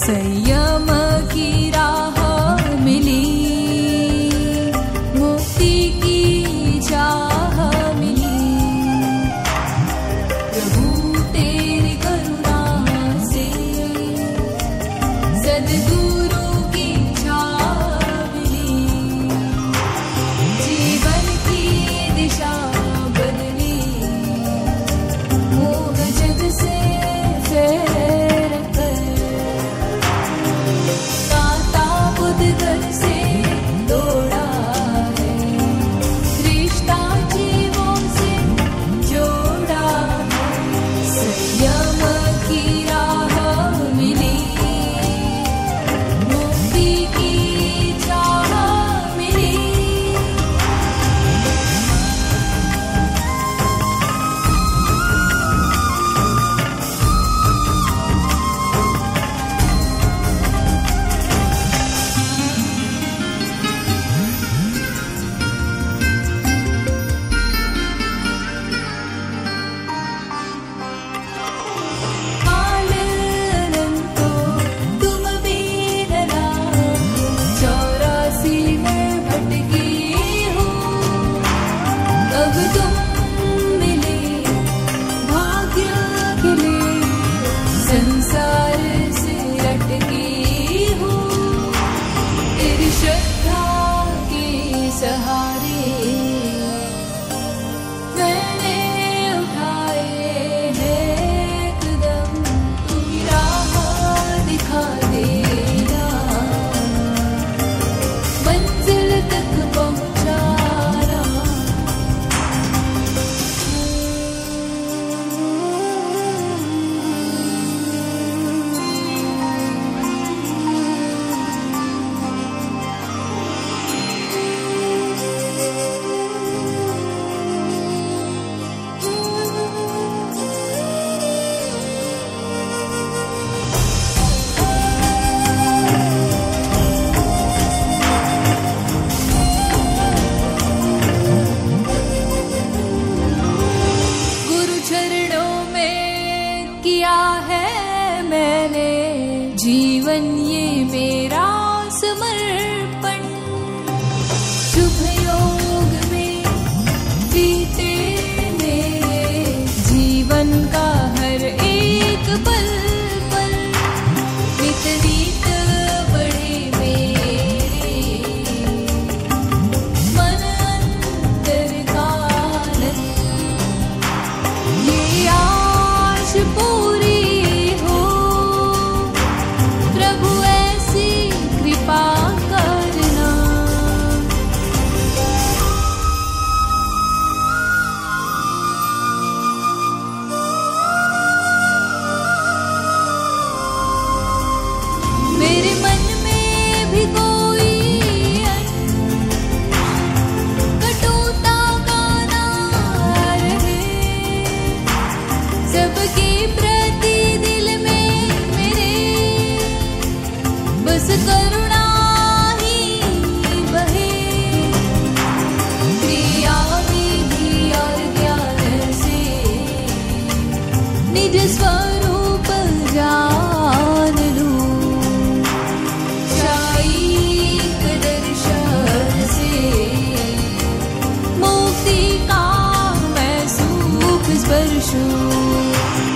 संयम की राह मिली, मुक्ति की चाह मिली। प्रभु तेरी करुणा से सद्गुरु की छाह मिली। जीवन की दिशा बदली, मोह जग से फेर कर कांता बुद्ध घर से तोड़ा है, रिश्ता जीवों से जोड़ा है। संयम की राह मिली, मुक्ति की चाह मिली। पालन को तुम भी डरा, 84 में भटकी हूँ। अब तुम मिले भाग्य खिले, संसार से अटकी हूँ। तेरी श्रद्धा के सहारे मैंने उठाए हैं कदम। तू ही राह दिखा देना, मंजिल तक पहुँचाना। गुरु चरणों में किया है मैंने जीवन ये मेरा समर्पण। शुभ योग में बीते मेरे जीवन का हर एक पल पल। वितरित बढ़े मेरे मन अंतर का आनंद। ये आश पूरी हो, प्रभु ऐसी कृपा करना। मेरे मन में भी कोई कटुता का ना रहे, सबके प्रति दिल में मेरे बस करुणा ही बहे। क्रिया विधि और ज्ञान से निज स्वरूप जान लूं। शायिक दर्शन से मुक्ति का मैं सुख स्पर्शूं।